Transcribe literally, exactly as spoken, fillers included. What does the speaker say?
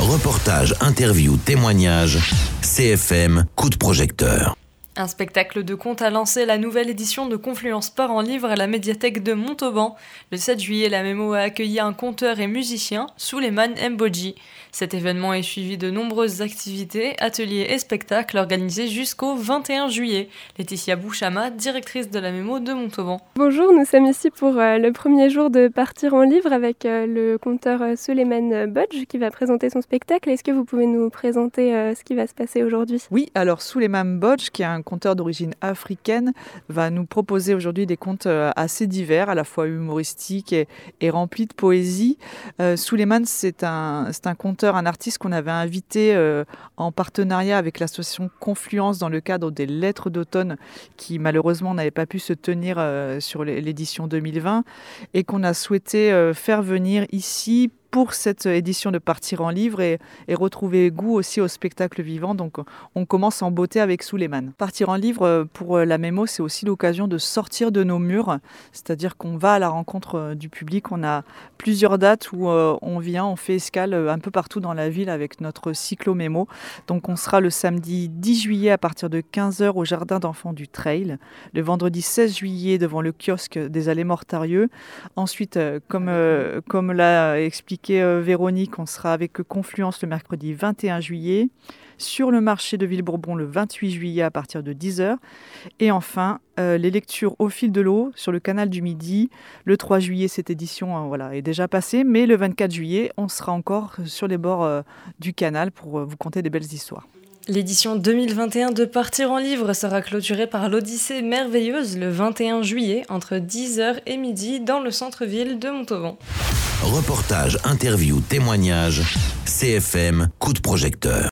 Reportage, interview, témoignage, C F M, coup de projecteur. Un spectacle de contes a lancé la nouvelle édition de Confluence Parents Livres à la médiathèque de Montauban. Le sept juillet, la Mémo a accueilli un conteur et musicien, Souleymane Mbodji. Cet événement est suivi de nombreuses activités, ateliers et spectacles organisés jusqu'au vingt et un juillet. Laetitia Bouchama, directrice de la Mémo de Montauban. Bonjour, nous sommes ici pour euh, le premier jour de Partir en livre avec euh, le conteur euh, Souleymane Mbodji qui va présenter son spectacle. Est-ce que vous pouvez nous présenter euh, ce qui va se passer aujourd'hui ? Oui, alors Souleymane Mbodji, qui est un conteur d'origine africaine, va nous proposer aujourd'hui des contes euh, assez divers, à la fois humoristiques et, et remplis de poésie. Euh, Souleymane, c'est un, c'est un conteur, un artiste qu'on avait invité euh, en partenariat avec l'association Confluence dans le cadre des Lettres d'automne qui malheureusement n'avaient pas pu se tenir euh, sur l'édition deux mille vingt et qu'on a souhaité euh, faire venir ici pour cette édition de Partir en livre et, et retrouver goût aussi au spectacle vivant. Donc on commence en beauté avec Souleymane. Partir en livre pour la Mémo, c'est aussi l'occasion de sortir de nos murs, c'est-à-dire qu'on va à la rencontre du public. On a plusieurs dates où on vient, on fait escale un peu partout dans la ville avec notre cyclo-mémo. Donc on sera le samedi dix juillet à partir de quinze heures au jardin d'enfants du Trail, le vendredi seize juillet devant le kiosque des Allées Mortarieux. Ensuite, comme, comme l'a expliqué Véronique, on sera avec Confluence le mercredi vingt et un juillet, sur le marché de Villebourbon le vingt-huit juillet à partir de dix heures. Et enfin, euh, les lectures au fil de l'eau sur le canal du Midi. Le trois juillet, cette édition euh, voilà, est déjà passée, mais le vingt-quatre juillet, on sera encore sur les bords euh, du canal pour euh, vous conter des belles histoires. L'édition deux mille vingt et un de Partir en livre sera clôturée par l'Odyssée merveilleuse le vingt et un juillet entre dix heures et midi dans le centre-ville de Montauban. Reportage, interview, témoignage, C F M, coup de projecteur.